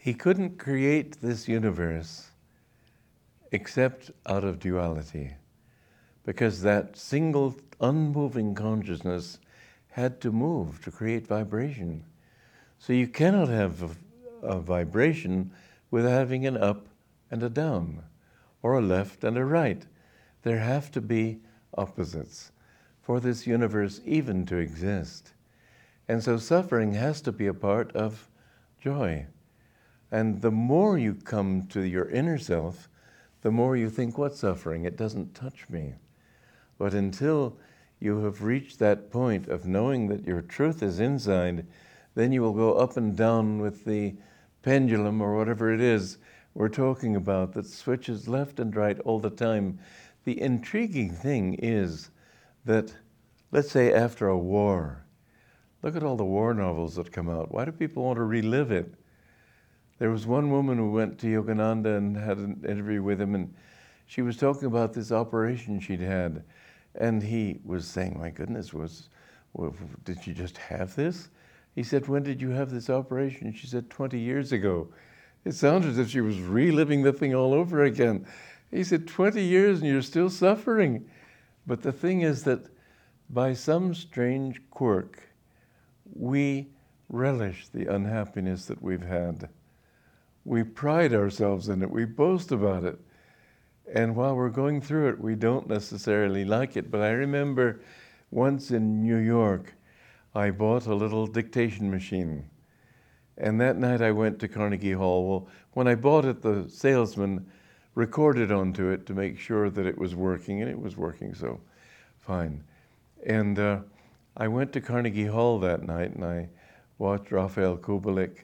He couldn't create this universe except out of duality, because that single unmoving consciousness had to move to create vibration. So you cannot have a vibration without having an up and a down, or a left and a right. There have to be opposites for this universe even to exist. And so suffering has to be a part of joy. And the more you come to your inner self, the more you think, what's suffering? It doesn't touch me. But until you have reached that point of knowing that your truth is inside, then you will go up and down with the pendulum or whatever it is we're talking about that switches left and right all the time. The intriguing thing is that, let's say after a war, look at all the war novels that come out. Why do people want to relive it? There was one woman who went to Yogananda and had an interview with him, and she was talking about this operation she'd had. And he was saying, my goodness, did you just have this? He said, when did you have this operation? She said, 20 years ago. It sounded as if she was reliving the thing all over again. He said, 20 years and you're still suffering. But the thing is that by some strange quirk, we relish the unhappiness that we've had. We pride ourselves in it. We boast about it. And while we're going through it, we don't necessarily like it. But I remember once in New York, I bought a little dictation machine. And that night I went to Carnegie Hall. Well, when I bought it, the salesman recorded onto it to make sure that it was working, and it was working, so fine. And I went to Carnegie Hall that night, and I watched Rafael Kubelik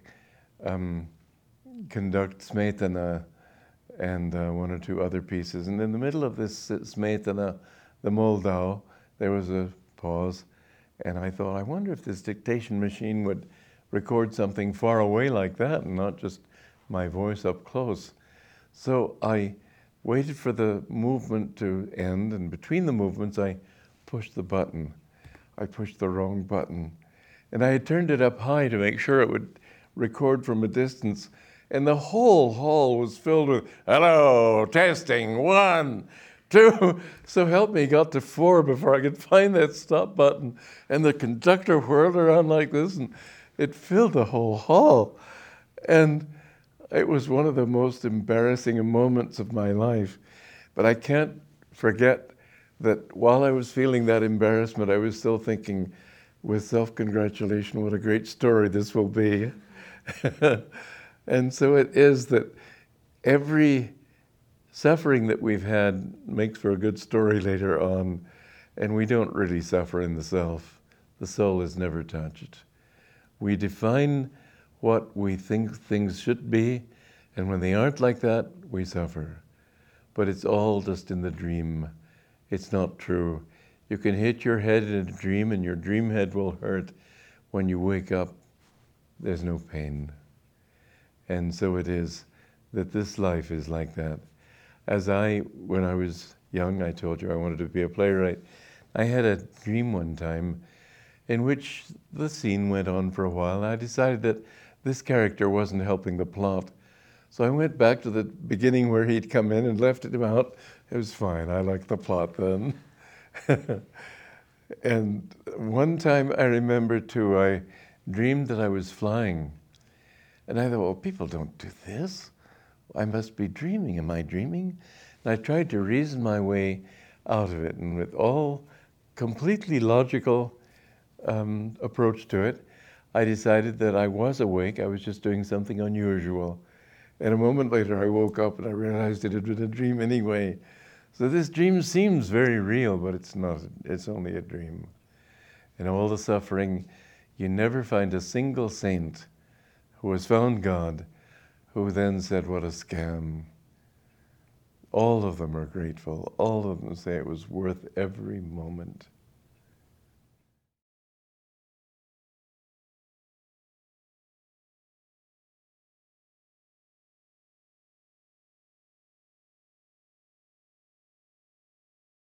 conduct Smetana and one or two other pieces. And in the middle of this Smetana, the Moldau, there was a pause, and I thought, I wonder if this dictation machine would record something far away like that and not just my voice up close. So I waited for the movement to end, and between the movements I pushed the button. I pushed the wrong button. And I had turned it up high to make sure it would record from a distance. And the whole hall was filled with, hello, testing, 1, 2. So help me, got to 4 before I could find that stop button. And the conductor whirled around like this, and it filled the whole hall. And it was one of the most embarrassing moments of my life. But I can't forget that while I was feeling that embarrassment, I was still thinking, with self-congratulation, what a great story this will be. And so it is that every suffering that we've had makes for a good story later on, and we don't really suffer in the self. The soul is never touched. We define what we think things should be, and when they aren't like that, we suffer. But it's all just in the dream. It's not true. You can hit your head in a dream, and your dream head will hurt. When you wake up, there's no pain. And so it is that this life is like that. When I was young, I told you I wanted to be a playwright. I had a dream one time in which the scene went on for a while. I decided that this character wasn't helping the plot. So I went back to the beginning where he'd come in and left him out. It was fine. I liked the plot then. And one time I remember too, I dreamed that I was flying. And I thought, well, people don't do this. I must be dreaming. Am I dreaming? And I tried to reason my way out of it. And with all completely logical approach to it, I decided that I was awake. I was just doing something unusual. And a moment later, I woke up and I realized it had been a dream anyway. So this dream seems very real, but it's not. It's only a dream. In all the suffering, you never find a single saint who has found God, who then said, what a scam. All of them are grateful. All of them say it was worth every moment.